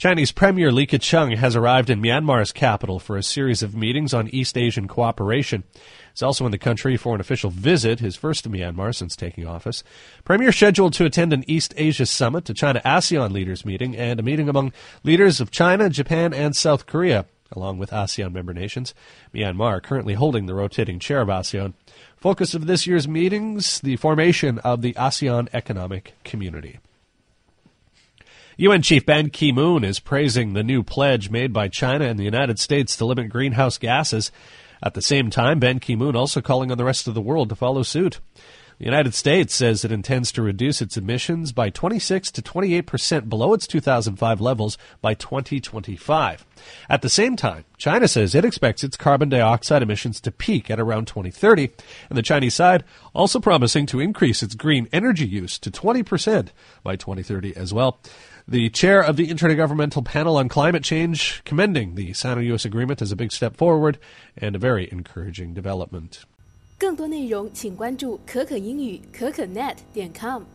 Chinese Premier Li Keqiang has arrived in Myanmar's capital for a series of meetings on East Asian cooperation. He's also in the country for an official visit, his first to Myanmar since taking office. Premier scheduled to attend an East Asia summit, a China-ASEAN leaders meeting, and a meeting among leaders of China, Japan, and South Korea, along with ASEAN member nations. Myanmar currently holding the rotating chair of ASEAN. Focus of this year's meetings, the formation of the ASEAN Economic Community. UN Chief Ban Ki-moon is praising the new pledge made by China and the United States to limit greenhouse gases. At the same time, Ban Ki-moon also calling on the rest of the world to follow suit. The United States says it intends to reduce its emissions by 26 to 28% below its 2005 levels by 2025. At the same time, China says it expects its carbon dioxide emissions to peak at around 2030, and the Chinese side also promising to increase its green energy use to 20% by 2030 as well. The chair of the Intergovernmental Panel on Climate Change commending the Sino-US agreement as a big step forward and a very encouraging development. 更多内容请关注可可英语可可net.com。